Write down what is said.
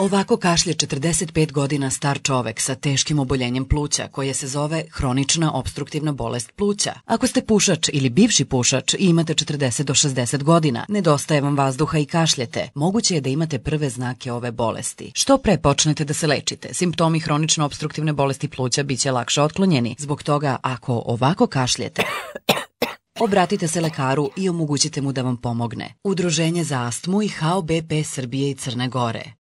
Ovako kašlje 45 godina star čovek sa teškim oboljenjem pluća koje se zove hronična opstruktivna bolest pluća. Ako ste pušač ili bivši pušač i imate 40 do 60 godina, nedostaje vam vazduha i kašljete, moguće je da imate prve znake ove bolesti. Što pre počnete da se lečite, simptomi hronično opstruktivne bolesti pluća biće lakše otklonjeni. Zbog toga, ako ovako kašljete, obratite se lekaru i omogućite mu da vam pomogne. Udruženje za astmu i HOBP Srbije i Crne Gore.